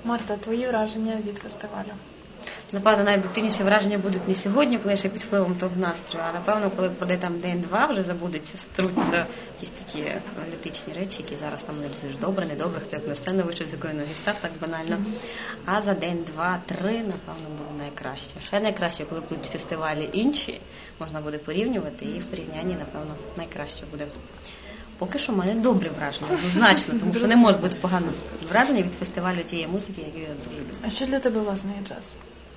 Марта, твої враження від фестивалю? Напевно, найоб'єктивніші враження будуть не сьогодні, коли ще під впливом того настрою, а напевно, коли пройде там день-два, вже забудеться, струться якісь такі аналітичні речі, які зараз там аналізуєш добре, недобре, хто як на сцену вийшов, з якої ноги став, так банально. А за день, два, три, напевно, буде найкраще. Ще найкраще, коли будуть фестивалі інші, можна буде порівнювати, і в порівнянні, напевно, найкраще буде. Поки що в мене добре враження, однозначно, тому що не може бути погане враження від фестивалю тієї музики, яку я дуже люблю. А що для тебе, власне, є джаз?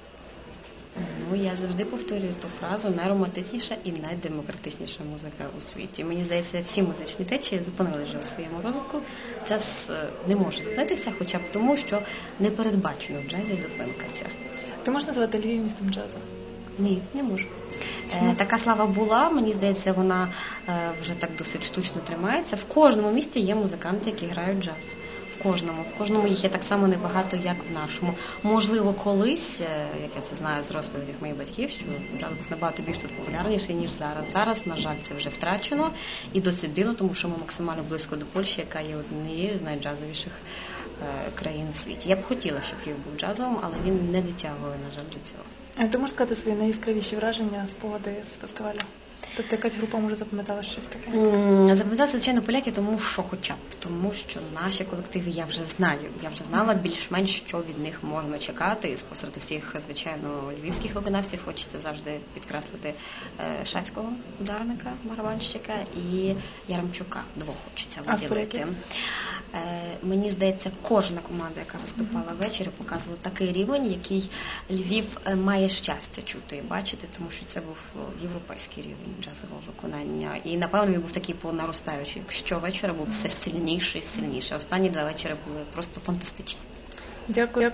Ну, я завжди повторюю ту фразу: найромантичніша і найдемократичніша музика у світі. Мені здається, всі музичні течії зупинили вже у своєму розвитку. Джаз не може зупинитися, хоча б тому, що не передбачено в джазі зупинка ця. Ти можеш назвати Львів містом джазу? Ні, не можу. Така слава була, мені здається, вона вже так досить штучно тримається. В кожному місті є музиканти, які грають джаз. В кожному їх є так само небагато, як в нашому. Можливо, колись, як я це знаю з розповідей моїх батьків, що джаз був набагато більш тут популярніший, ніж зараз. Зараз, на жаль, це вже втрачено і досить дивно, тому що ми максимально близько до Польщі, яка є однією з найджазовіших країн в світі. Я б хотіла, щоб Львів був джазовим, але він не дотягує, на жаль, до цього. А ти можеш сказати свої найяскравіші враження, спогади з фестивалю? Тобто якась група, може, запам'ятала щось таке? Запам'ятала, звичайно, поляки, тому що наші колективи я вже знаю. Я вже знала більш-менш, що від них можна чекати. І посеред усіх, звичайно, львівських виконавців хочеться завжди підкреслити Шацького ударника, барабанщика, і Яремчука. Двох хочеться виділити. Мені здається, кожна команда, яка виступала ввечері, показувала такий рівень, який Львів має щастя чути і бачити, тому що це був європейський рівень джазового виконання. І, напевно, він був такий понаростаючий. Щовечора був все сильніше і сильніше. Останні 2 вечори були просто фантастичні. Дякую.